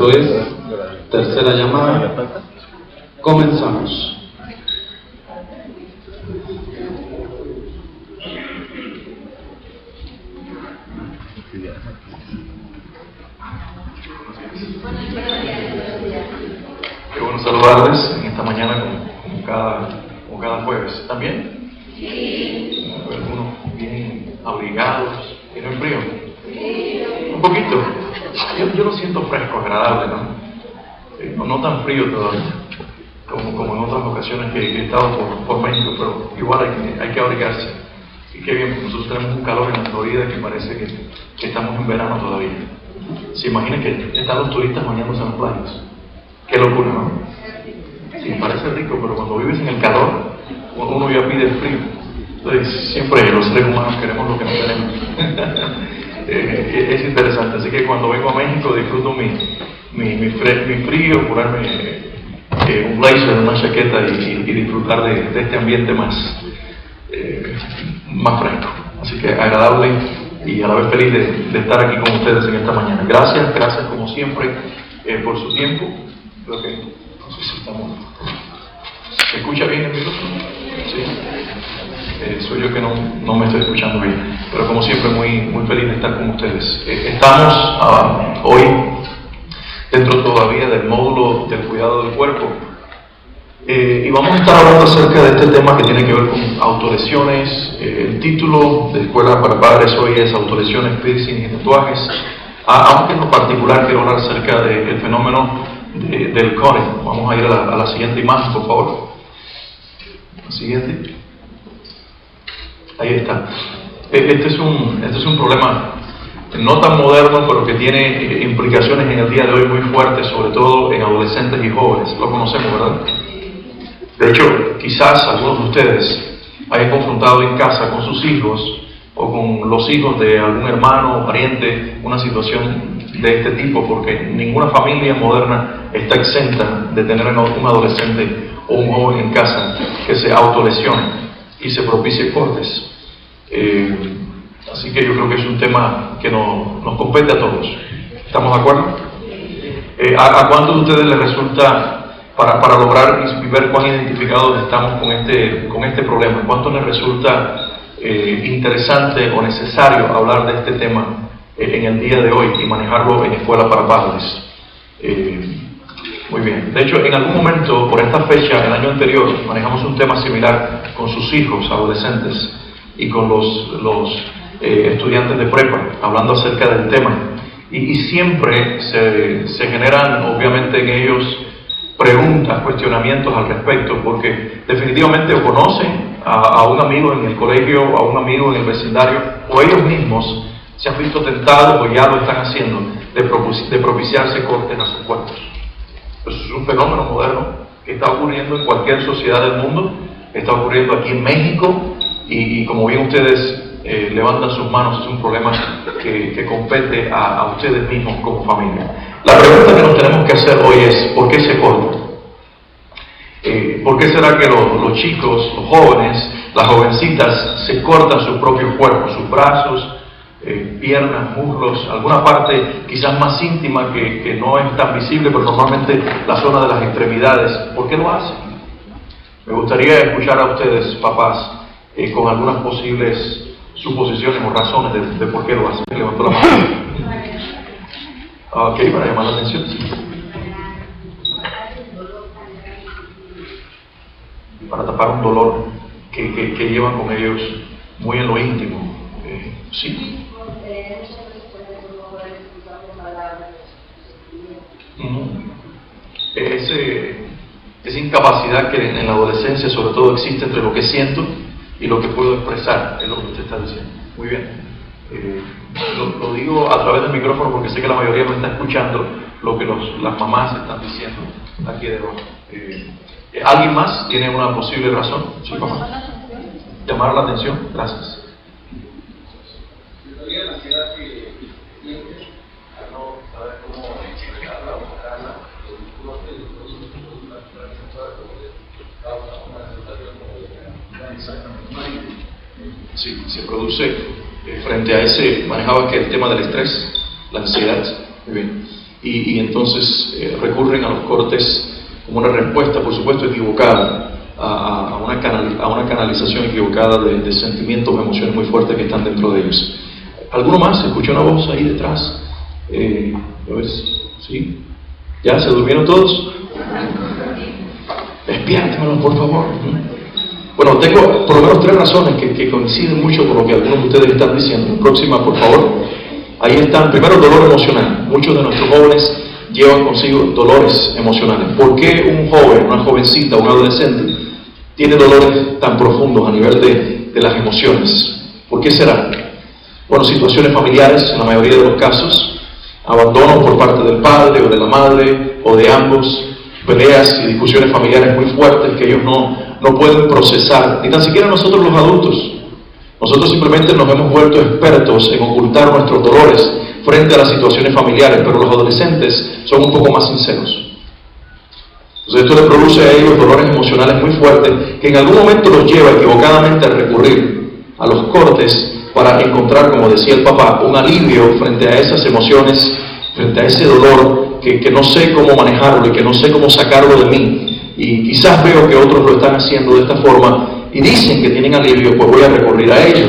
Esto es tercera llamada. Comenzamos. Qué bueno saludarles en esta mañana como cada jueves. ¿También? Sí. Algunos bien abrigados. ¿Tienen frío? Sí. Un poquito. Yo lo siento fresco, agradable, ¿no? No tan frío todavía como en otras ocasiones que he estado por México, pero igual hay que abrigarse. Y qué bien, porque nosotros tenemos un calor en la Florida que parece que estamos en verano todavía. ¿Se imaginan que están los turistas bañándose en las playas? Qué locura, ¿no? Sí, parece rico, pero cuando vives en el calor, uno ya pide el frío. Entonces, siempre los seres humanos queremos lo que no tenemos. Es interesante, así que cuando vengo a México disfruto mi frío, ponerme un blazer, una chaqueta y disfrutar de este ambiente más fresco. Así que agradable y a la vez feliz de estar aquí con ustedes en esta mañana. Gracias como siempre por su tiempo. Creo que, no sé si estamos... ¿Se escucha bien el micrófono? Sí. Soy yo que no me estoy escuchando bien, pero como siempre muy feliz de estar con ustedes. Estamos hoy dentro todavía del módulo del cuidado del cuerpo y vamos a estar hablando acerca de este tema que tiene que ver con autolesiones. El título de Escuela para Padres hoy es Autolesiones, Piercing y Tatuajes, aunque en lo particular quiero hablar acerca del fenómeno del cutting. Vamos a ir a la siguiente imagen, por favor. La siguiente. Ahí está. Este es un problema no tan moderno, pero que tiene implicaciones en el día de hoy muy fuertes, sobre todo en adolescentes y jóvenes. Lo conocemos, ¿verdad? De hecho, quizás algunos de ustedes hayan confrontado en casa con sus hijos o con los hijos de algún hermano o pariente una situación de este tipo, porque ninguna familia moderna está exenta de tener un adolescente o un joven en casa que se autolesione y se propicie cortes. Así que yo creo que es un tema que nos compete a todos. ¿Estamos de acuerdo? ¿A cuántos de ustedes les resulta, para lograr y ver cuán identificados estamos con este problema, cuánto les resulta interesante o necesario hablar de este tema en el día de hoy y manejarlo en Escuela para Padres? Muy bien. De hecho, en algún momento, por esta fecha, el año anterior, manejamos un tema similar con sus hijos adolescentes y con los estudiantes de prepa, hablando acerca del tema. Y siempre se generan, obviamente, en ellos preguntas, cuestionamientos al respecto, porque definitivamente o conocen a un amigo en el colegio, o a un amigo en el vecindario, o ellos mismos se han visto tentados o ya lo están haciendo de propiciarse cortes a sus cuerpos. Eso es un fenómeno moderno que está ocurriendo en cualquier sociedad del mundo, está ocurriendo aquí en México y como bien ustedes levantan sus manos, es un problema que compete a ustedes mismos como familia. La pregunta que nos tenemos que hacer hoy es: ¿por qué se corta? ¿Por qué será que los chicos, los jóvenes, las jovencitas se cortan sus propios cuerpos, sus brazos, piernas, muslos, alguna parte quizás más íntima que no es tan visible, pero normalmente la zona de las extremidades? ¿Por qué lo hacen? Me gustaría escuchar a ustedes, papás, con algunas posibles suposiciones o razones de por qué lo hacen. Levantó la mano. Ok, para llamar la atención. Para tapar un dolor que llevan con ellos muy en lo íntimo. Sí. Esa incapacidad que en la adolescencia sobre todo existe entre lo que siento y lo que puedo expresar, es lo que usted está diciendo. Muy bien. Lo digo a través del micrófono porque sé que la mayoría no está escuchando lo que las mamás están diciendo aquí debajo. ¿Alguien más tiene una posible razón? Sí, papá. Llamar la atención. Gracias. La ansiedad que sientes a no saber cómo expresarla o sacarla, no sé, causa una sensación como de... Sí, se produce frente a ese, manejaba que el tema del estrés, la ansiedad. Muy bien. y entonces recurren a los cortes como una respuesta, por supuesto, equivocada a una canalización equivocada de sentimientos, emociones muy fuertes que están dentro de ellos. ¿Alguno más? ¿Escuchó una voz ahí detrás? ¿Lo ves? ¿Sí? ¿Ya se durmieron todos? Despiértemelo, por favor. Bueno, tengo por lo menos 3 razones que coinciden mucho con lo que algunos de ustedes están diciendo. Próxima, por favor. Ahí están. Primero, dolor emocional. Muchos de nuestros jóvenes llevan consigo dolores emocionales. ¿Por qué un joven, una jovencita, un adolescente tiene dolores tan profundos a nivel de las emociones? ¿Por qué será? Bueno, situaciones familiares, en la mayoría de los casos, abandono por parte del padre o de la madre o de ambos, peleas y discusiones familiares muy fuertes que ellos no pueden procesar, ni tan siquiera nosotros los adultos. Nosotros simplemente nos hemos vuelto expertos en ocultar nuestros dolores frente a las situaciones familiares, pero los adolescentes son un poco más sinceros. Entonces esto le produce a ellos dolores emocionales muy fuertes que en algún momento los lleva equivocadamente a recurrir a los cortes para encontrar, como decía el papá, un alivio frente a esas emociones, frente a ese dolor que no sé cómo manejarlo y que no sé cómo sacarlo de mí. Y quizás veo que otros lo están haciendo de esta forma y dicen que tienen alivio, pues voy a recurrir a ello.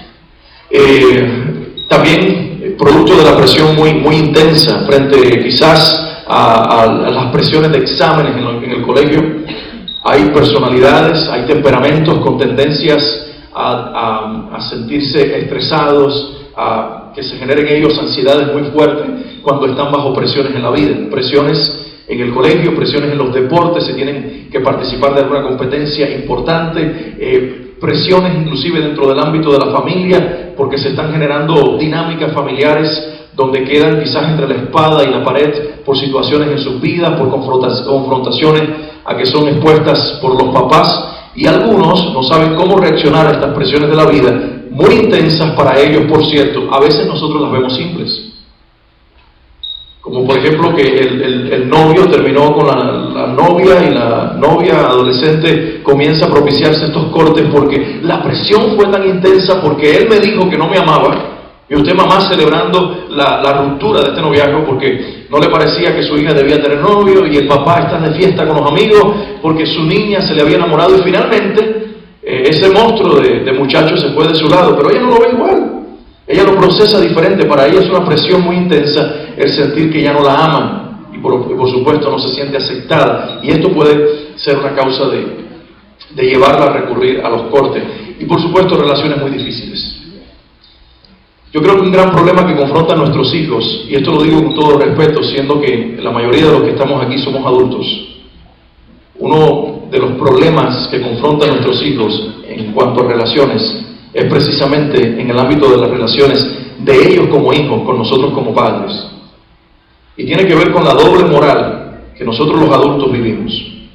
También producto de la presión muy intensa frente quizás a las presiones de exámenes en el colegio, hay personalidades, hay temperamentos con tendencias a sentirse estresados, a que se generen en ellos ansiedades muy fuertes cuando están bajo presiones en la vida, presiones en el colegio, presiones en los deportes, se tienen que participar de alguna competencia importante, presiones inclusive dentro del ámbito de la familia, porque se están generando dinámicas familiares donde quedan quizás entre la espada y la pared por situaciones en sus vidas, por confrontaciones a que son expuestas por los papás, y algunos no saben cómo reaccionar a estas presiones de la vida, muy intensas para ellos, por cierto. A veces nosotros las vemos simples, como por ejemplo que el novio terminó con la novia y la novia adolescente comienza a propiciarse estos cortes porque la presión fue tan intensa, porque él me dijo que no me amaba, y usted, mamá, celebrando la ruptura de este noviazgo porque no le parecía que su hija debía tener novio, y el papá está de fiesta con los amigos porque su niña se le había enamorado, y finalmente ese monstruo de muchacho se fue de su lado, pero ella no lo ve igual. Ella lo procesa diferente. Para ella es una presión muy intensa el sentir que ya no la aman y por supuesto no se siente aceptada, y esto puede ser una causa de llevarla a recurrir a los cortes, y por supuesto relaciones muy difíciles. Yo creo que un gran problema que confrontan nuestros hijos, y esto lo digo con todo respeto, siendo que la mayoría de los que estamos aquí somos adultos, uno de los problemas que confrontan nuestros hijos en cuanto a relaciones es precisamente en el ámbito de las relaciones de ellos como hijos con nosotros como padres, y tiene que ver con la doble moral que nosotros los adultos vivimos.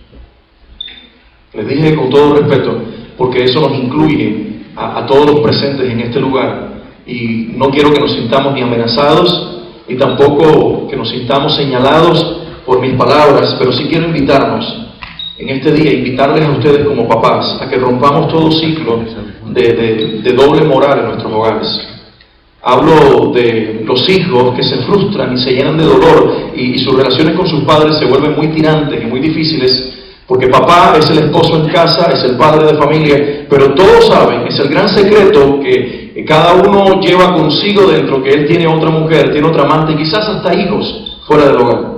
Les dije con todo respeto porque eso nos incluye a todos los presentes en este lugar, y no quiero que nos sintamos ni amenazados ni tampoco que nos sintamos señalados por mis palabras, pero sí quiero invitarnos en este día, invitarles a ustedes como papás a que rompamos todo ciclo de doble moral en nuestros hogares. Hablo de los hijos que se frustran y se llenan de dolor y sus relaciones con sus padres se vuelven muy tirantes y muy difíciles, porque papá es el esposo en casa, es el padre de familia, pero todos saben, es el gran secreto que cada uno lleva consigo dentro, que él tiene otra mujer, tiene otra amante, y quizás hasta hijos fuera del hogar.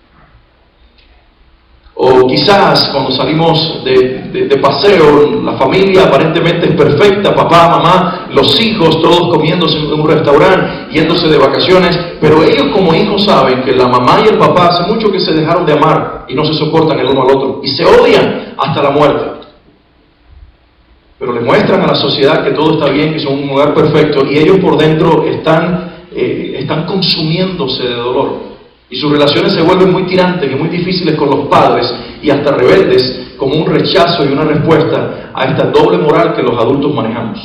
O quizás cuando salimos de paseo, la familia aparentemente es perfecta, papá, mamá, los hijos, todos comiéndose en un restaurante, yéndose de vacaciones, pero ellos como hijos saben que la mamá y el papá hace mucho que se dejaron de amar y no se soportan el uno al otro, y se odian hasta la muerte. Pero le muestran a la sociedad que todo está bien, que son un hogar perfecto, y ellos por dentro están consumiéndose de dolor. Y sus relaciones se vuelven muy tirantes y muy difíciles con los padres, y hasta rebeldes, como un rechazo y una respuesta a esta doble moral que los adultos manejamos.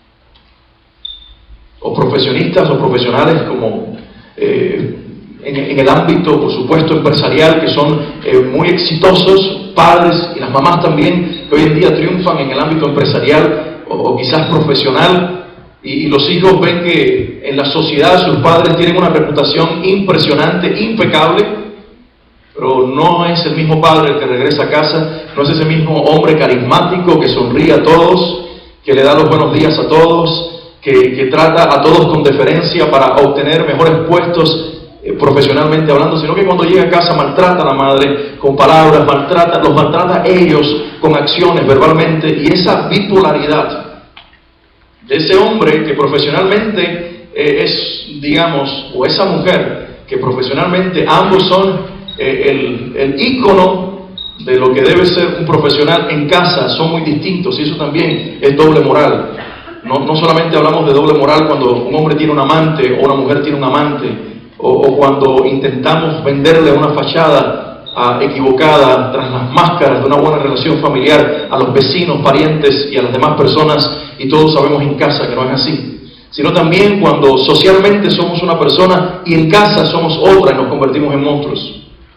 O profesionistas o profesionales como en el ámbito, por supuesto, empresarial, que son muy exitosos, padres y las mamás también, que hoy en día triunfan en el ámbito empresarial o quizás profesional, y los hijos ven que en la sociedad sus padres tienen una reputación impresionante, impecable, pero no es el mismo padre el que regresa a casa, no es ese mismo hombre carismático que sonríe a todos, que le da los buenos días a todos, que trata a todos con deferencia para obtener mejores puestos profesionalmente hablando, sino que cuando llega a casa maltrata a la madre con palabras, los maltrata a ellos con acciones verbalmente, y esa bipolaridad de ese hombre que profesionalmente es, digamos, o esa mujer que profesionalmente ambos son el ícono de lo que debe ser un profesional en casa, son muy distintos, y eso también es doble moral. No solamente hablamos de doble moral cuando un hombre tiene un amante o una mujer tiene un amante, o cuando intentamos venderle una fachada equivocada tras las máscaras de una buena relación familiar a los vecinos, parientes y a las demás personas, y todos sabemos en casa que no es así, sino también cuando socialmente somos una persona y en casa somos otra y nos convertimos en monstruos.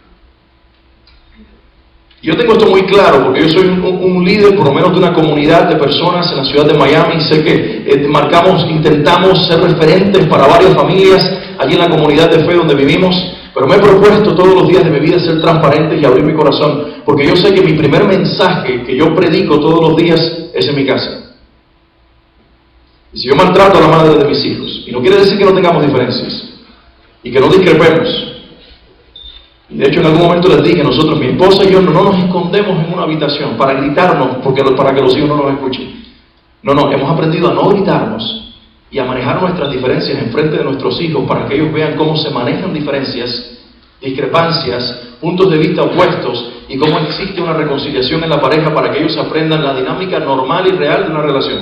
Yo tengo esto muy claro porque yo soy un líder por lo menos de una comunidad de personas en la ciudad de Miami. Sé que intentamos ser referentes para varias familias allí en la comunidad de fe donde vivimos, pero me he propuesto todos los días de mi vida ser transparente y abrir mi corazón, porque yo sé que mi primer mensaje que yo predico todos los días es en mi casa. Y si yo maltrato a la madre de mis hijos, y no quiere decir que no tengamos diferencias y que no discrepemos, y de hecho en algún momento les dije, nosotros, mi esposa y yo, no nos escondemos en una habitación para gritarnos, para que los hijos no nos escuchen. No, hemos aprendido a no gritarnos y a manejar nuestras diferencias en frente de nuestros hijos para que ellos vean cómo se manejan diferencias, discrepancias, puntos de vista opuestos, y cómo existe una reconciliación en la pareja para que ellos aprendan la dinámica normal y real de una relación.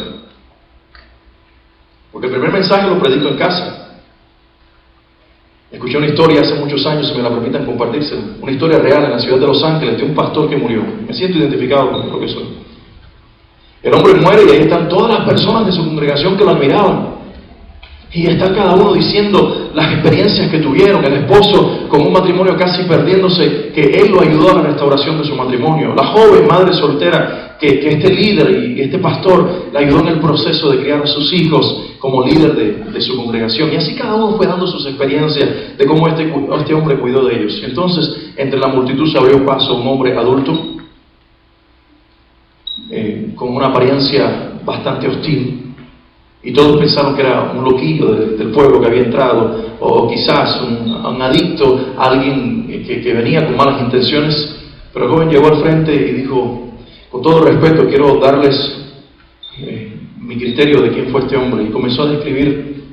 Porque el primer mensaje lo predico en casa. Escuché una historia hace muchos años, si me la permiten compartirse, una historia real en la ciudad de Los Ángeles de un pastor que murió. Me siento identificado con lo que soy. El hombre muere y ahí están todas las personas de su congregación que lo admiraban. Y está cada uno diciendo las experiencias que tuvieron, el esposo con un matrimonio casi perdiéndose, que él lo ayudó a la restauración de su matrimonio. La joven madre soltera, que este líder y este pastor le ayudó en el proceso de criar a sus hijos como líder de su congregación. Y así cada uno fue dando sus experiencias de cómo este hombre cuidó de ellos. Entonces, entre la multitud se abrió paso un hombre adulto, con una apariencia bastante hostil. Y todos pensaron que era un loquillo del pueblo que había entrado, o quizás un adicto, alguien que venía con malas intenciones. Pero el joven llegó al frente y dijo, con todo respeto, quiero darles mi criterio de quién fue este hombre. Y comenzó a describir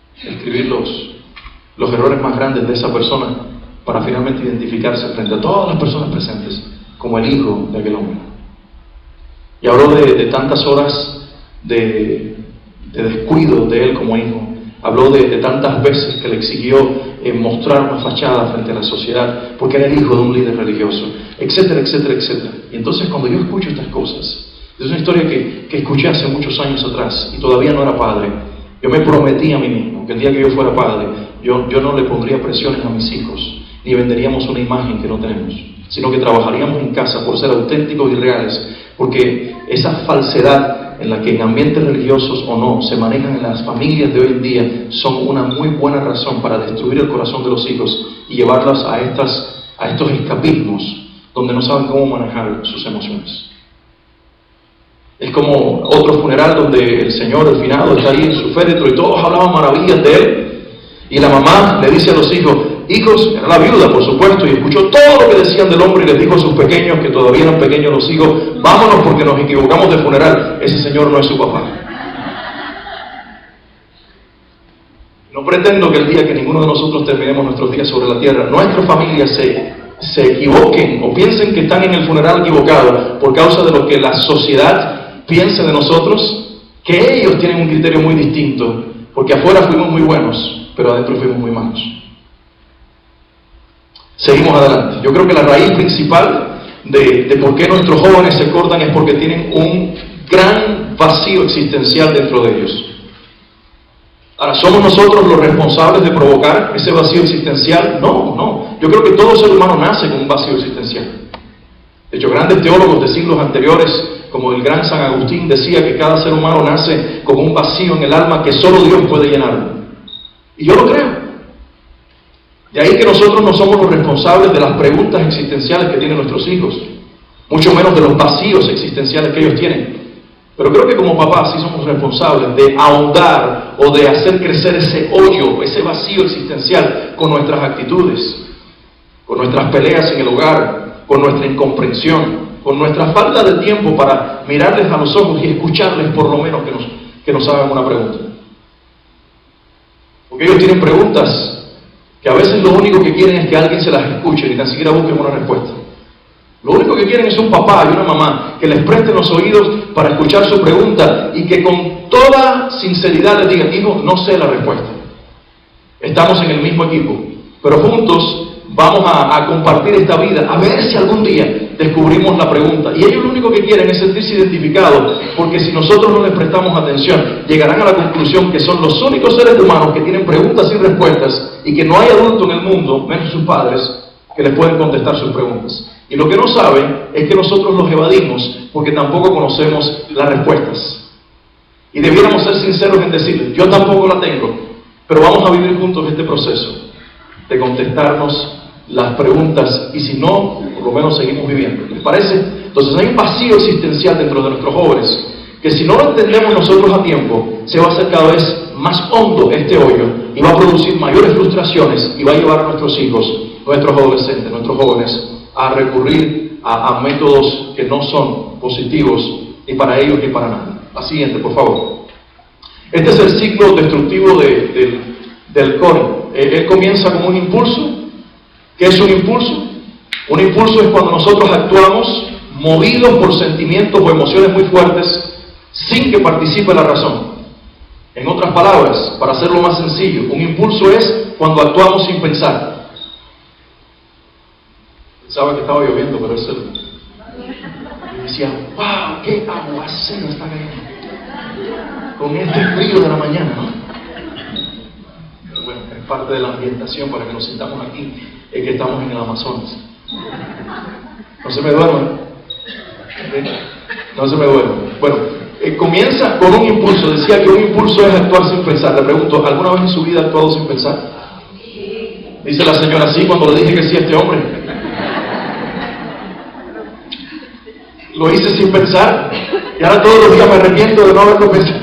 los errores más grandes de esa persona para finalmente identificarse frente a todas las personas presentes como el hijo de aquel hombre. Y habló de tantas horas de descuido de él como hijo. Habló de tantas veces que le exigió mostrar una fachada frente a la sociedad porque era el hijo de un líder religioso, etcétera, etcétera, etcétera. Y entonces cuando yo escucho estas cosas, es una historia que escuché hace muchos años atrás y todavía no era padre. Yo me prometí a mí mismo que el día que yo fuera padre, yo no le pondría presiones a mis hijos, ni venderíamos una imagen que no tenemos, sino que trabajaríamos en casa por ser auténticos y reales, porque esa falsedad en la que en ambientes religiosos o no se manejan en las familias de hoy en día son una muy buena razón para destruir el corazón de los hijos y llevarlas a estos escapismos donde no saben cómo manejar sus emociones. Es como otro funeral donde el señor, el finado, está ahí en su féretro y todos hablaban maravillas de él, y la mamá le dice a los hijos, era la viuda por supuesto, y escuchó todo lo que decían del hombre y les dijo a sus pequeños, que todavía eran pequeños los hijos, vámonos porque nos equivocamos de funeral, ese señor no es su papá. No pretendo que el día que ninguno de nosotros terminemos nuestros días sobre la tierra, nuestras familias se equivoquen o piensen que están en el funeral equivocado por causa de lo que la sociedad piensa de nosotros, que ellos tienen un criterio muy distinto, porque afuera fuimos muy buenos, pero adentro fuimos muy malos. Seguimos adelante. Yo creo que la raíz principal de por qué nuestros jóvenes se cortan es porque tienen un gran vacío existencial dentro de ellos. Ahora, ¿somos nosotros los responsables de provocar ese vacío existencial? No. Yo creo que todo ser humano nace con un vacío existencial. De hecho, grandes teólogos de siglos anteriores, como el gran San Agustín decía, que cada ser humano nace con un vacío en el alma que solo Dios puede llenarlo. Y yo lo creo. De ahí que nosotros no somos los responsables de las preguntas existenciales que tienen nuestros hijos, mucho menos de los vacíos existenciales que ellos tienen. Pero creo que como papás sí somos responsables de ahondar o de hacer crecer ese hoyo, ese vacío existencial con nuestras actitudes, con nuestras peleas en el hogar, con nuestra incomprensión, con nuestra falta de tiempo para mirarles a los ojos y escucharles por lo menos que nos hagan una pregunta. Porque ellos tienen preguntas que a veces lo único que quieren es que alguien se las escuche, ni tan siquiera busquen una respuesta. Lo único que quieren es un papá y una mamá que les presten los oídos para escuchar su pregunta y que con toda sinceridad les digan: hijo, no sé la respuesta. Estamos en el mismo equipo, pero juntos vamos a compartir esta vida, a ver si algún día descubrimos la pregunta. Y ellos lo único que quieren es sentirse identificados, porque si nosotros no les prestamos atención, llegarán a la conclusión que son los únicos seres humanos que tienen preguntas sin respuestas y que no hay adulto en el mundo, menos sus padres, que les pueden contestar sus preguntas. Y lo que no saben es que nosotros los evadimos porque tampoco conocemos las respuestas. Y debiéramos ser sinceros en decirles: yo tampoco la tengo, pero vamos a vivir juntos este proceso de contestarnos las preguntas, y si no, por lo menos seguimos viviendo. ¿Les parece? Entonces hay un vacío existencial dentro de nuestros jóvenes, que si no lo entendemos nosotros a tiempo, se va a hacer cada vez más hondo este hoyo, y va a producir mayores frustraciones, y va a llevar a nuestros hijos, nuestros adolescentes, nuestros jóvenes, a recurrir a métodos que no son positivos, ni para ellos ni para nadie. La siguiente, por favor. Este es el ciclo destructivo del core. Él comienza como un impulso. ¿Qué es un impulso? Un impulso es cuando nosotros actuamos movidos por sentimientos o emociones muy fuertes sin que participe la razón. En otras palabras, para hacerlo más sencillo, un impulso es cuando actuamos sin pensar. Pensaba que estaba lloviendo, pero es el... Y decía: ¡wow! ¡Qué aguacero está cayendo! Con este frío de la mañana, ¿no? Pero bueno, es parte de la ambientación para que nos sintamos aquí, es que estamos en el Amazonas. No se me duerman. No se me duerman. Bueno, comienza con un impulso. Decía que un impulso es actuar sin pensar. Le pregunto: ¿alguna vez en su vida ha actuado sin pensar? Dice la señora: sí, cuando le dije que sí a este hombre. Lo hice sin pensar y ahora todos los días me arrepiento de no haberlo pensado.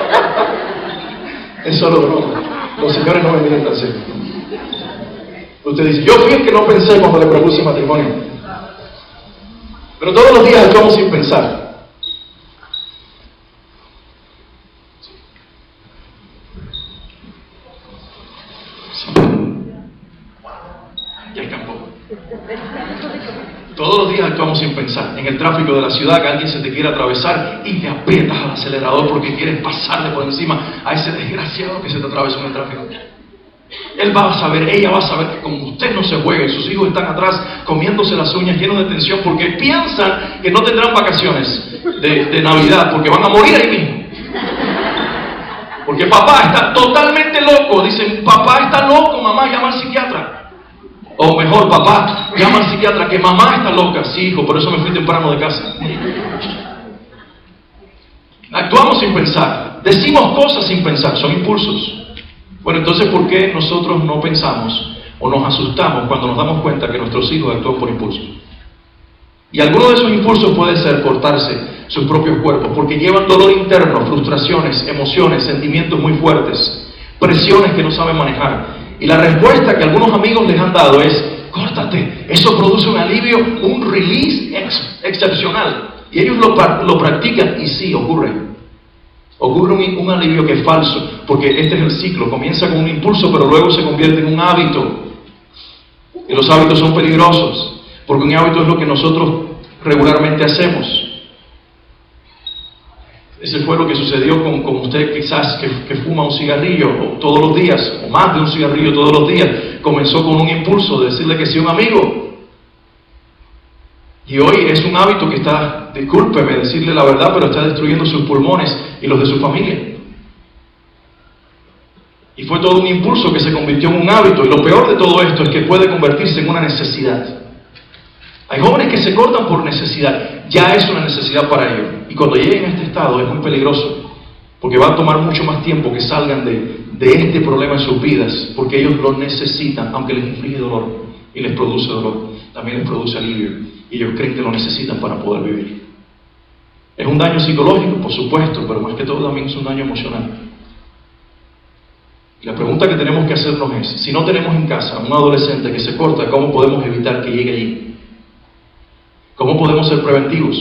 Es solo broma. Los señores no me miren tan serio. Usted dice: yo fui el que no pensé cuando le propuse matrimonio. Pero todos los días actuamos sin pensar. Ya escapó. Todos los días actuamos sin pensar. En el tráfico de la ciudad, que alguien se te quiere atravesar y te aprietas al acelerador porque quieres pasarle por encima a ese desgraciado que se te atravesó en el tráfico. Él va a saber, ella va a saber que con usted no se juega, y sus hijos están atrás comiéndose las uñas, llenos de tensión, porque piensan que no tendrán vacaciones de Navidad, porque van a morir ahí mismo. Porque papá está totalmente loco. Dicen: papá está loco, mamá, llama al psiquiatra. O mejor, papá, llama al psiquiatra, que mamá está loca. Sí, hijo, por eso me fui temprano de casa. Actuamos sin pensar, decimos cosas sin pensar, son impulsos. Bueno, entonces, ¿por qué nosotros no pensamos o nos asustamos cuando nos damos cuenta que nuestros hijos actúan por impulso? Y alguno de esos impulsos puede ser cortarse sus propios cuerpos, porque llevan dolor interno, frustraciones, emociones, sentimientos muy fuertes, presiones que no saben manejar. Y la respuesta que algunos amigos les han dado es: córtate. Eso produce un alivio, un release excepcional. Y ellos lo practican, y sí, ocurre. Ocurre un alivio que es falso, porque este es el ciclo. Comienza con un impulso, pero luego se convierte en un hábito. Y los hábitos son peligrosos, porque un hábito es lo que nosotros regularmente hacemos. Ese fue lo que sucedió con usted, quizás, que fuma un cigarrillo todos los días, o más de un cigarrillo todos los días. Comenzó con un impulso de decirle que sí a un amigo. Y hoy es un hábito que está, discúlpeme decirle la verdad, pero está destruyendo sus pulmones y los de su familia. Y fue todo un impulso que se convirtió en un hábito. Y lo peor de todo esto es que puede convertirse en una necesidad. Hay jóvenes que se cortan por necesidad. ya es una necesidad para ellos. Y cuando lleguen a este estado es muy peligroso, porque va a tomar mucho más tiempo que salgan de este problema en sus vidas, porque ellos lo necesitan, aunque les inflige dolor y les produce dolor, también les produce alivio, y ellos creen que lo necesitan para poder vivir. Es un daño psicológico, por supuesto, pero más que todo también es un daño emocional. La pregunta que tenemos que hacernos es, si no tenemos en casa un adolescente que se corta, ¿cómo podemos evitar que llegue allí? ¿Cómo podemos ser preventivos?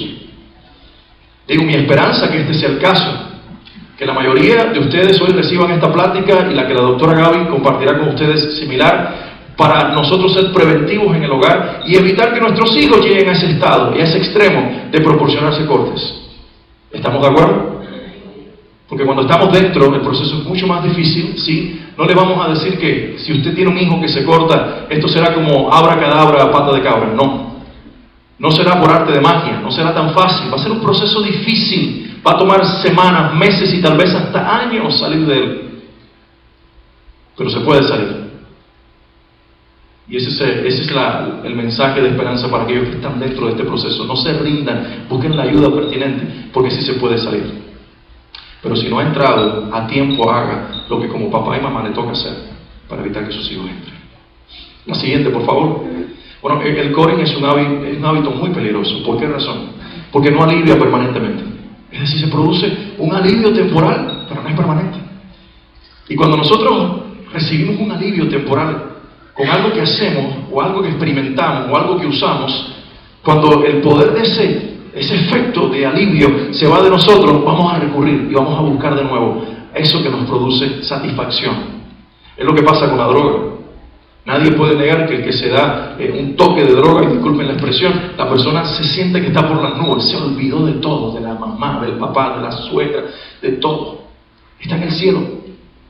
Digo, mi esperanza que este sea el caso, que la mayoría de ustedes hoy reciban esta plática y la que la doctora Gaby compartirá con ustedes similar, para nosotros ser preventivos en el hogar y evitar que nuestros hijos lleguen a ese estado y a ese extremo de proporcionarse cortes. ¿Estamos de acuerdo? Porque cuando estamos dentro, el proceso es mucho más difícil, ¿sí? No le vamos a decir que si usted tiene un hijo que se corta, esto será como abracadabra, pata de cabra. No. No será por arte de magia, no será tan fácil. Va a ser un proceso difícil. Va a tomar semanas, meses y tal vez hasta años salir de él. Pero se puede salir. Y ese es el mensaje de esperanza para aquellos que están dentro de este proceso. No se rindan, busquen la ayuda pertinente, porque sí se puede salir. Pero si no ha entrado, a tiempo haga lo que como papá y mamá le toca hacer para evitar que sus hijos entren. La siguiente, por favor. Bueno, el coring es un hábito muy peligroso. ¿Por qué razón? Porque no alivia permanentemente. Es decir, se produce un alivio temporal, pero no es permanente. Y cuando nosotros recibimos un alivio temporal con algo que hacemos, o algo que experimentamos, o algo que usamos, cuando el poder de ese efecto de alivio se va de nosotros, vamos a recurrir y vamos a buscar de nuevo eso que nos produce satisfacción. Es lo que pasa con la droga. Nadie puede negar que el que se da un toque de droga, y disculpen la expresión, la persona se siente que está por las nubes, se olvidó de todo, de la mamá, del papá, de la suegra, de todo. Está en el cielo.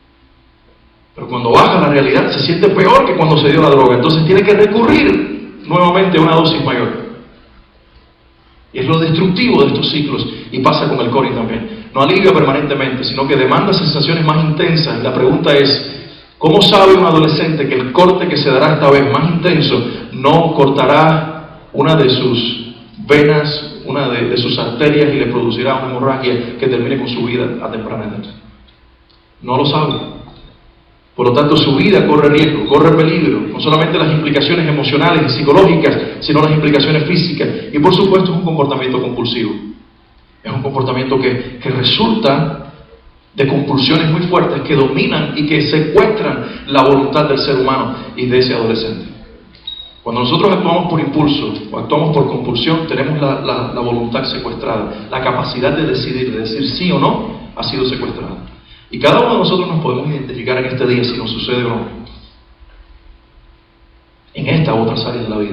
Pero cuando baja la realidad se siente peor que cuando se dio la droga. Entonces tiene que recurrir nuevamente a una dosis mayor. Y es lo destructivo de estos ciclos, y pasa con el coring también. No alivia permanentemente, sino que demanda sensaciones más intensas. Y la pregunta es, ¿cómo sabe un adolescente que el corte que se dará esta vez más intenso no cortará una de sus venas, una de sus arterias, y le producirá una hemorragia que termine con su vida a temprana edad? No lo sabe. Por lo tanto, su vida corre riesgo, corre peligro, no solamente las implicaciones emocionales y psicológicas, sino las implicaciones físicas. Y por supuesto es un comportamiento compulsivo. Es un comportamiento que resulta de compulsiones muy fuertes que dominan y que secuestran la voluntad del ser humano y de ese adolescente. Cuando nosotros actuamos por impulso o actuamos por compulsión, tenemos la voluntad secuestrada. La capacidad de decidir, de decir sí o no, ha sido secuestrada. Y cada uno de nosotros nos podemos identificar en este día si nos sucede o no, en esta u otras áreas de la vida.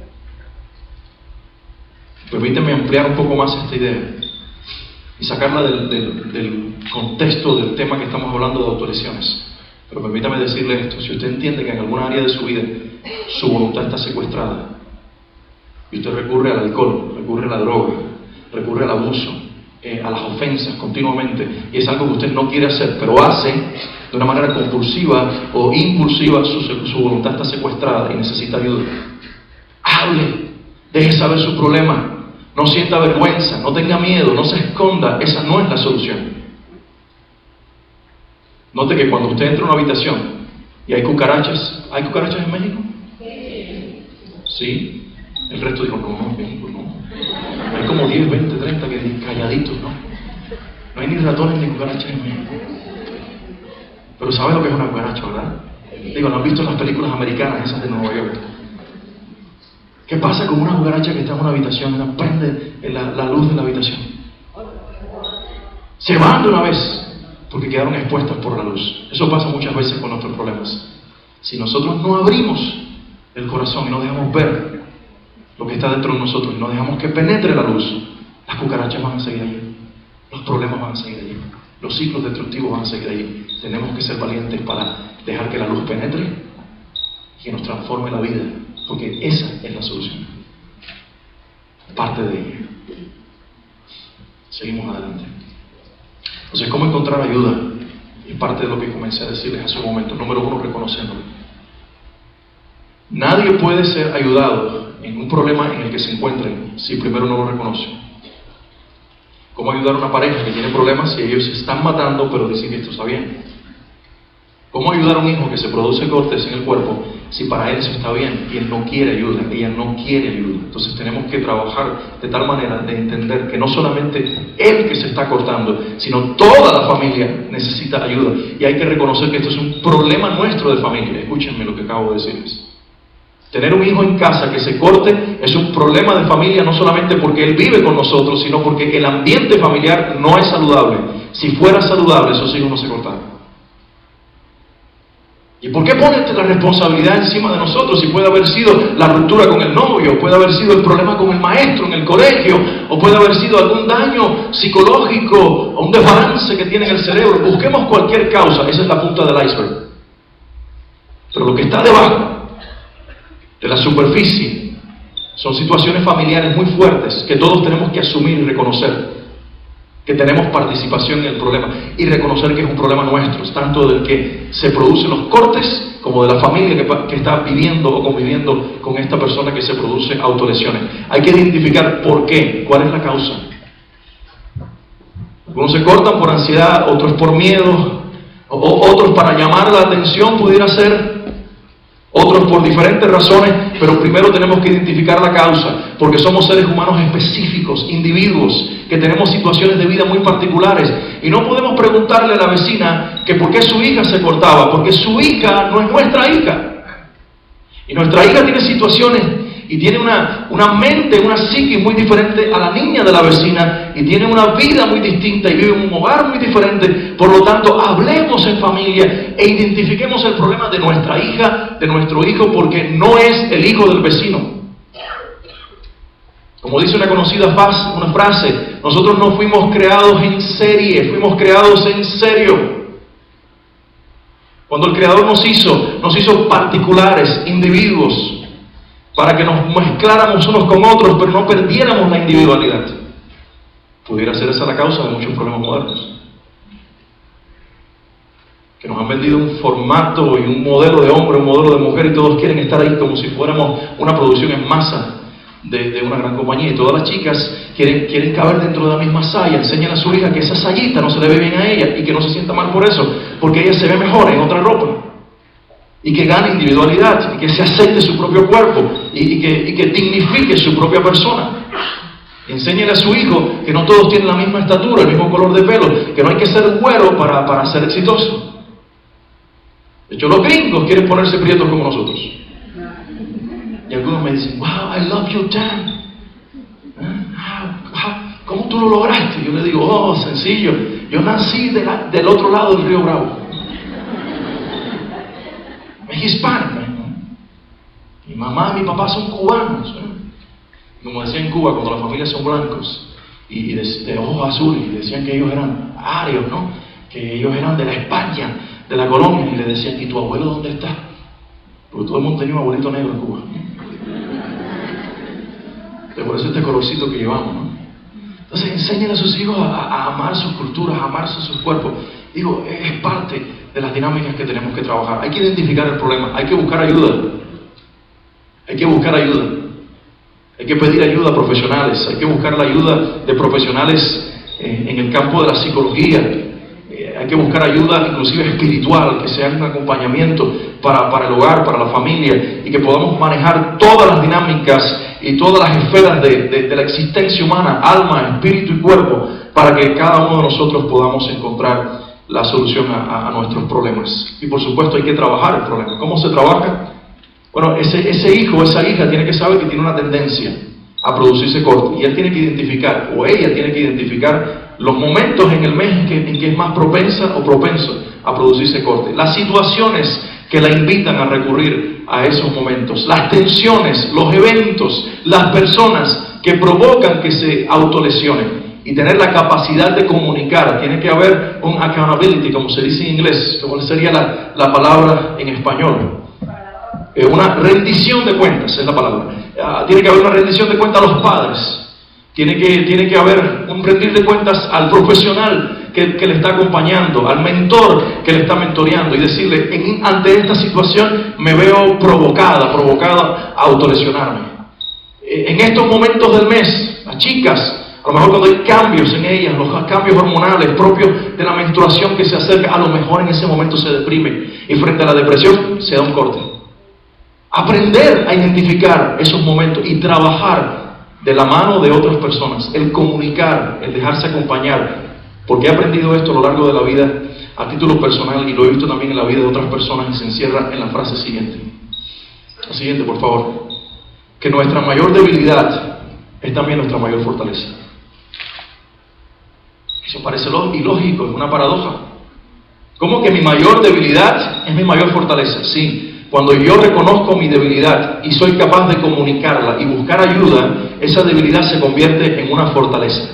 Permíteme ampliar un poco más esta idea y sacarla del contexto del tema que estamos hablando de autorizaciones. Pero permítame decirle esto: si usted entiende que en alguna área de su vida su voluntad está secuestrada y usted recurre al alcohol, recurre a la droga, recurre al abuso, a las ofensas continuamente, y es algo que usted no quiere hacer, pero hace de una manera compulsiva o impulsiva, su voluntad está secuestrada y necesita ayuda. Hable, deje saber su problema, no sienta vergüenza, no tenga miedo, no se esconda. Esa no es la solución. Note que cuando usted entra a una habitación y hay cucarachas en México? Sí. El resto dijo, no, en México no. Hay como 10, 20, 30 que calladitos, ¿no? No hay ni ratones ni cucarachas en México. Pero ¿sabes lo que es una cucaracha, verdad? Digo, ¿no han visto las películas americanas, esas de Nueva York? ¿Qué pasa con una cucaracha que está en una habitación y prende la luz de la habitación? Se van de una vez porque quedaron expuestas por la luz. Eso pasa muchas veces con nuestros problemas. Si nosotros no abrimos el corazón y no dejamos ver lo que está dentro de nosotros y no dejamos que penetre la luz, las cucarachas van a seguir allí, los problemas van a seguir allí, los ciclos destructivos van a seguir allí. Tenemos que ser valientes para dejar que la luz penetre y que nos transforme la vida, porque esa es la solución, parte de ella. Seguimos adelante. Entonces, ¿cómo encontrar ayuda? Y parte de lo que comencé a decirles hace un momento. Número 1, reconociéndolo. Nadie puede ser ayudado en un problema en el que se encuentren si primero no lo reconocen? ¿Cómo ayudar a una pareja que tiene problemas si ellos se están matando pero dicen que esto está bien? ¿Cómo ayudar a un hijo que se produce cortes en el cuerpo si para él eso está bien y él no quiere ayuda, ella no quiere ayuda? Entonces tenemos que trabajar de tal manera de entender que no solamente él que se está cortando, sino toda la familia necesita ayuda. Y hay que reconocer que esto es un problema nuestro de familia. Escúchenme lo que acabo de decirles. Tener un hijo en casa que se corte es un problema de familia, no solamente porque él vive con nosotros, sino porque el ambiente familiar no es saludable. Si fuera saludable, esos hijos no se cortaran. ¿Y por qué pones la responsabilidad encima de nosotros? Si puede haber sido la ruptura con el novio, puede haber sido el problema con el maestro en el colegio, o puede haber sido algún daño psicológico o un desbalance que tiene en el cerebro. Busquemos cualquier causa, esa es la punta del iceberg. Pero lo que está debajo de la superficie son situaciones familiares muy fuertes que todos tenemos que asumir y reconocer que tenemos participación en el problema y reconocer que es un problema nuestro, tanto del que se producen los cortes como de la familia que está viviendo o conviviendo con esta persona que se produce autolesiones. Hay que identificar por qué, cuál es la causa. Algunos se cortan por ansiedad, otros por miedo, otros para llamar la atención pudiera ser, otros por diferentes razones, pero primero tenemos que identificar la causa, porque somos seres humanos específicos, individuos, que tenemos situaciones de vida muy particulares, y no podemos preguntarle a la vecina que por qué su hija se cortaba, porque su hija no es nuestra hija, y nuestra hija tiene situaciones, y tiene una mente, una psique muy diferente a la niña de la vecina, y tiene una vida muy distinta, y vive en un hogar muy diferente. Por lo tanto, hablemos en familia, e identifiquemos el problema de nuestra hija, de nuestro hijo, porque no es el hijo del vecino. Como dice una conocida frase, nosotros no fuimos creados en serie, fuimos creados en serio. Cuando el Creador nos hizo particulares, individuos, para que nos mezcláramos unos con otros, pero no perdiéramos la individualidad. Pudiera ser esa la causa de muchos problemas modernos. Que nos han vendido un formato y un modelo de hombre, un modelo de mujer, y todos quieren estar ahí como si fuéramos una producción en masa de una gran compañía. Y todas las chicas quieren caber dentro de la misma saya. Enseñan a su hija que esa sayita no se le ve bien a ella y que no se sienta mal por eso, porque ella se ve mejor en otra ropa. Y que gane individualidad, y que se acepte su propio cuerpo, y que dignifique su propia persona. Enséñele a su hijo que no todos tienen la misma estatura, el mismo color de pelo, que no hay que ser güero para ser exitoso. De hecho, los gringos quieren ponerse prietos como nosotros. Y algunos me dicen, wow, I love you, Dan. ¿Cómo tú lo lograste? Yo le digo, oh, sencillo. Yo nací del otro lado del río Bravo. Es hispánica. Mi mamá y mi papá son cubanos. Como decían en Cuba, cuando las familias son blancos y de ojos azules, y decían que ellos eran arios, ¿no? Que ellos eran de la España, de la colonia, y le decían, ¿y tu abuelo dónde está? Porque todo el mundo tenía un abuelito negro en Cuba. Por eso este colorcito que llevamos, ¿no? Entonces enseñen a sus hijos a amar sus culturas, a amarse sus cuerpos. Digo, es parte de las dinámicas que tenemos que trabajar. Hay que identificar el problema, hay que buscar ayuda. Hay que buscar ayuda. Hay que pedir ayuda a profesionales, hay que buscar la ayuda de profesionales en el campo de la psicología. Hay que buscar ayuda inclusive espiritual, que sea un acompañamiento para el hogar, para la familia, y que podamos manejar todas las dinámicas y todas las esferas de la existencia humana, alma, espíritu y cuerpo, para que cada uno de nosotros podamos encontrar la solución a nuestros problemas. Y por supuesto hay que trabajar el problema. ¿Cómo se trabaja? Bueno, ese hijo o esa hija tiene que saber que tiene una tendencia a producirse corte, y él tiene que identificar, o ella tiene que identificar los momentos en el mes en que es más propensa o propenso a producirse corte, las situaciones que la invitan a recurrir a esos momentos, las tensiones, los eventos, las personas que provocan que se autolesionen, y tener la capacidad de comunicar. Tiene que haber un accountability, como se dice en inglés, como sería la palabra en español. Una rendición de cuentas es la palabra. Tiene que haber una rendición de cuentas a los padres. Tiene que haber un rendir de cuentas al profesional que le está acompañando, al mentor que le está mentoreando, y decirle, ante esta situación me veo provocada a autolesionarme. en estos momentos del mes, las chicas, a lo mejor cuando hay cambios en ellas, los cambios hormonales propios de la menstruación que se acerca, a lo mejor en ese momento se deprime y frente a la depresión se da un corte. Aprender a identificar esos momentos y trabajar de la mano de otras personas, el comunicar, el dejarse acompañar, porque he aprendido esto a lo largo de la vida a título personal y lo he visto también en la vida de otras personas y se encierra en la frase siguiente. La siguiente, por favor. Que nuestra mayor debilidad es también nuestra mayor fortaleza. Eso parece ilógico, es una paradoja. ¿Cómo que mi mayor debilidad es mi mayor fortaleza? Sí, cuando yo reconozco mi debilidad y soy capaz de comunicarla y buscar ayuda, esa debilidad se convierte en una fortaleza.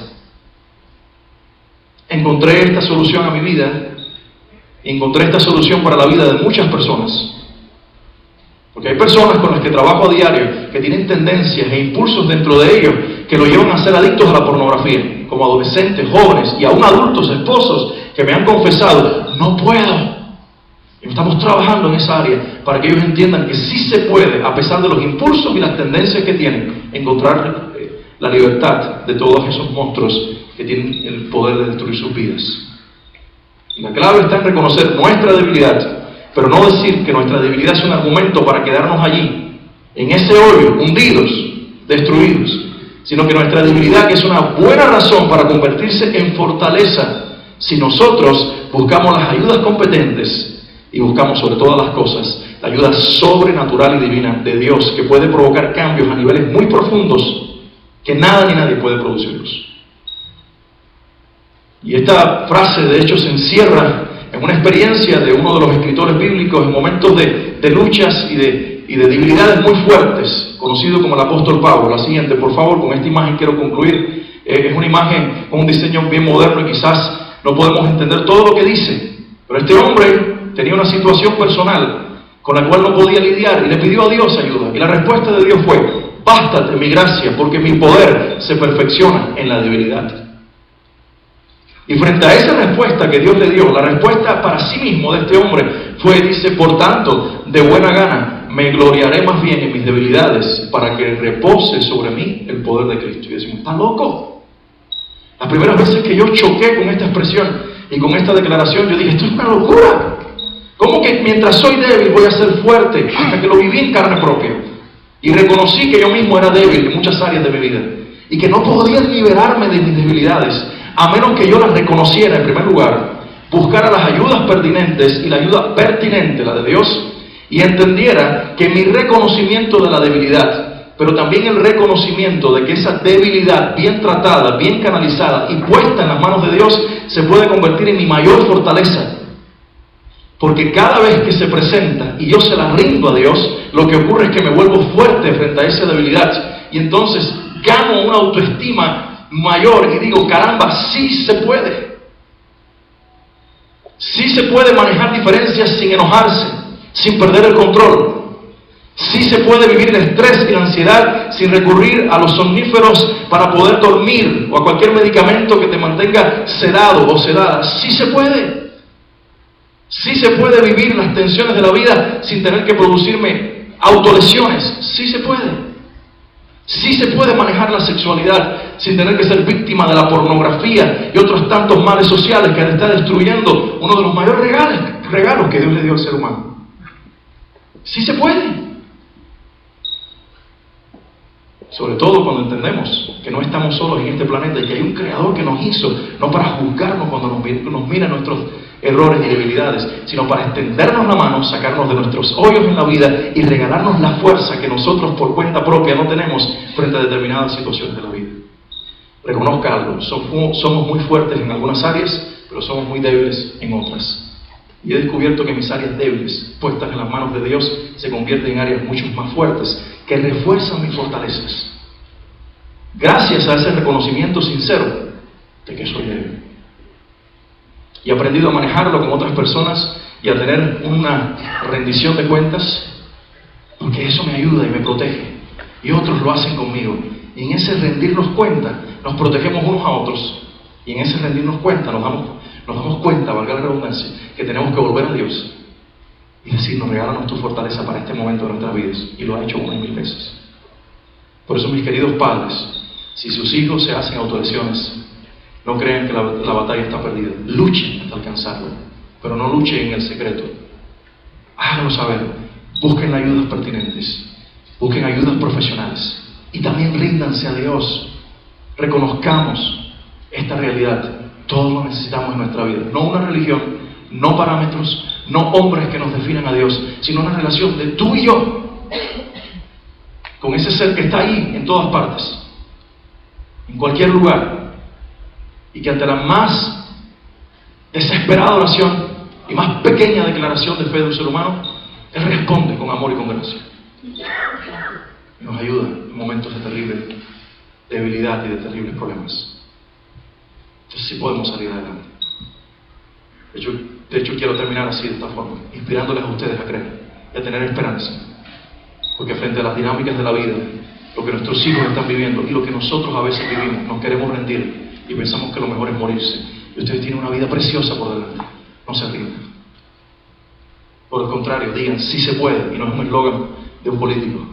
Encontré esta solución a mi vida, encontré esta solución para la vida de muchas personas. Porque hay personas con las que trabajo a diario que tienen tendencias e impulsos dentro de ellos que lo llevan a ser adictos a la pornografía, como adolescentes, jóvenes y aún adultos, esposos, que me han confesado, no puedo. Y estamos trabajando en esa área para que ellos entiendan que sí se puede, a pesar de los impulsos y las tendencias que tienen, encontrar la libertad de todos esos monstruos que tienen el poder de destruir sus vidas. Y la clave está en reconocer nuestra debilidad, pero no decir que nuestra debilidad es un argumento para quedarnos allí, en ese hoyo, hundidos, destruidos, sino que nuestra debilidad es una buena razón para convertirse en fortaleza si nosotros buscamos las ayudas competentes y buscamos sobre todas las cosas la ayuda sobrenatural y divina de Dios, que puede provocar cambios a niveles muy profundos que nada ni nadie puede producirlos. Y esta frase de hecho se encierra en una experiencia de uno de los escritores bíblicos en momentos de luchas y de debilidades muy fuertes, conocido como el apóstol Pablo. La siguiente, por favor, con esta imagen quiero concluir. Es una imagen con un diseño bien moderno y quizás no podemos entender todo lo que dice, pero este hombre tenía una situación personal con la cual no podía lidiar y le pidió a Dios ayuda. Y la respuesta de Dios fue: bástate mi gracia, porque mi poder se perfecciona en la debilidad. Y frente a esa respuesta que Dios le dio, la respuesta para sí mismo de este hombre fue, dice, por tanto, de buena gana me gloriaré más bien en mis debilidades para que repose sobre mí el poder de Cristo. Y decimos, ¿está loco? Las primeras veces que yo choqué con esta expresión y con esta declaración, yo dije, esto es una locura. ¿Cómo que mientras soy débil voy a ser fuerte? Hasta que lo viví en carne propia. Y reconocí que yo mismo era débil en muchas áreas de mi vida y que no podía liberarme de mis debilidades a menos que yo las reconociera en primer lugar, buscara las ayudas pertinentes y la ayuda pertinente, la de Dios, y entendiera que mi reconocimiento de la debilidad, pero también el reconocimiento de que esa debilidad bien tratada, bien canalizada y puesta en las manos de Dios se puede convertir en mi mayor fortaleza. Porque cada vez que se presenta y yo se la rindo a Dios, lo que ocurre es que me vuelvo fuerte frente a esa debilidad y entonces gano una autoestima mayor y digo, caramba, sí se puede. Sí se puede manejar diferencias sin enojarse, sin perder el control. Sí se puede vivir el estrés y la ansiedad sin recurrir a los somníferos para poder dormir o a cualquier medicamento que te mantenga sedado o sedada. Sí se puede. Sí se puede vivir las tensiones de la vida sin tener que producirme autolesiones. Sí se puede. Sí se puede manejar la sexualidad sin tener que ser víctima de la pornografía y otros tantos males sociales que está destruyendo uno de los mayores regalos que Dios le dio al ser humano. Sí se puede. Sobre todo cuando entendemos que no estamos solos en este planeta y que hay un creador que nos hizo, no para juzgarnos cuando nos mira nuestros errores y debilidades, sino para extendernos la mano, sacarnos de nuestros hoyos en la vida y regalarnos la fuerza que nosotros por cuenta propia no tenemos frente a determinadas situaciones de la vida. Reconozca algo, somos muy fuertes en algunas áreas, pero somos muy débiles en otras. Y he descubierto que mis áreas débiles, puestas en las manos de Dios, se convierten en áreas mucho más fuertes, que refuerzan mis fortalezas. Gracias a ese reconocimiento sincero de que soy débil. Y he aprendido a manejarlo con otras personas y a tener una rendición de cuentas, porque eso me ayuda y me protege. Y otros lo hacen conmigo. Y en ese rendirnos cuenta, nos protegemos unos a otros. Y en ese rendirnos cuenta, nos damos cuenta, valga la redundancia, que tenemos que volver a Dios y decirnos, regálanos tu fortaleza para este momento de nuestras vidas. Y lo ha hecho 1,000 veces. Por eso, mis queridos padres, si sus hijos se hacen autolesiones, no crean que la batalla está perdida. Luchen hasta alcanzarlo, pero no luchen en el secreto. Háganlo saber. Busquen ayudas pertinentes. Busquen ayudas profesionales. Y también ríndanse a Dios. Reconozcamos esta realidad. Todos lo necesitamos en nuestra vida. No una religión, no parámetros, no hombres que nos definan a Dios, sino una relación de tú y yo con ese ser que está ahí en todas partes, en cualquier lugar, y que ante la más desesperada oración y más pequeña declaración de fe de un ser humano, Él responde con amor y con gracia y nos ayuda en momentos de terrible debilidad y de terribles problemas. Entonces sí podemos salir adelante. De hecho quiero terminar así, de esta forma, inspirándoles a ustedes a creer y a tener esperanza, porque frente a las dinámicas de la vida, lo que nuestros hijos están viviendo y lo que nosotros a veces vivimos, nos queremos rendir y pensamos que lo mejor es morirse, y ustedes tienen una vida preciosa por delante. No se rindan, por el contrario, digan sí se puede, y no es un eslogan de un político.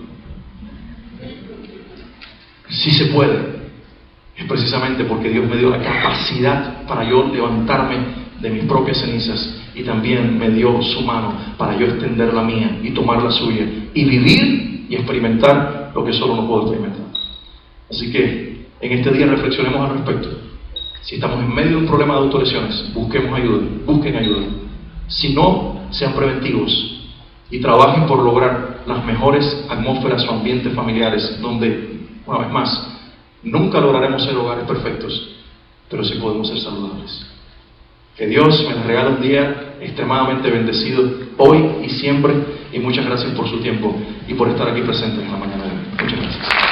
Sí se puede es precisamente porque Dios me dio la capacidad para yo levantarme de mis propias cenizas, y también me dio su mano para yo extender la mía y tomar la suya y vivir y experimentar lo que solo no puedo experimentar. Así que en este día reflexionemos al respecto. Si estamos en medio de un problema de autolesiones, busquemos ayuda, busquen ayuda. Si no, sean preventivos y trabajen por lograr las mejores atmósferas o ambientes familiares donde, una vez más, nunca lograremos ser hogares perfectos, pero sí podemos ser saludables. Que Dios me les regale un día extremadamente bendecido hoy y siempre, y muchas gracias por su tiempo y por estar aquí presentes en la mañana de hoy. Muchas gracias.